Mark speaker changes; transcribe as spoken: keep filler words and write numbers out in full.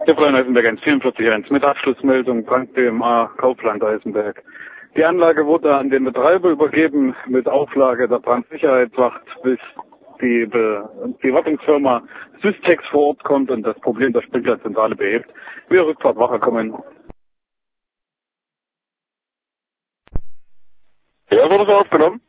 Speaker 1: Efraim Eisenberg eins vierundvierzig eins mit Abschlussmeldung Brand B M A Kaufland Eisenberg. Die Anlage wurde an den Betreiber übergeben mit Auflage der Brandsicherheitswacht, bis die, Be die Wartungsfirma Systex vor Ort kommt und das Problem der Sprinklerzentrale behebt. Wir Rückfahrt Wache kommen.
Speaker 2: Ja, wurde so aufgenommen?